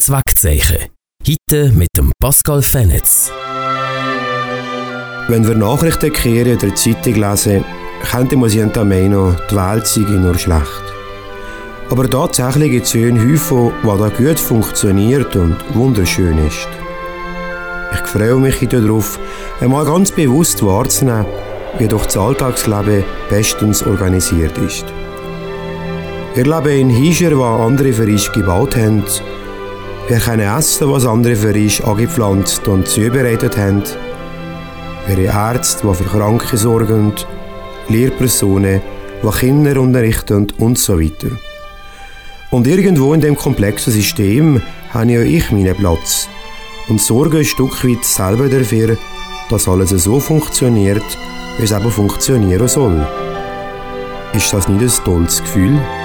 Das Wegzeichen. Heute mit dem Pascal Fenetz. Wenn wir Nachrichten kehren oder Zeitung lesen, könnte man sich meinen, die Welt sei nur schlecht. Aber tatsächlich gibt es einen Haufen, der da gut funktioniert und wunderschön ist. Ich freue mich darauf, einmal ganz bewusst wahrzunehmen, wie doch das Alltagsleben bestens organisiert ist. Wir leben in Häusern, die andere für uns gebaut haben. Wir können essen, was andere für uns angepflanzt und zubereitet haben. Wir haben Ärzte, die für Kranke sorgen, Lehrpersonen, die Kinder unterrichten und so weiter. Und irgendwo in diesem komplexen System habe ja ich meinen Platz und sorge ein Stück weit selber dafür, dass alles so funktioniert, wie es eben funktionieren soll. Ist das nicht ein tolles Gefühl?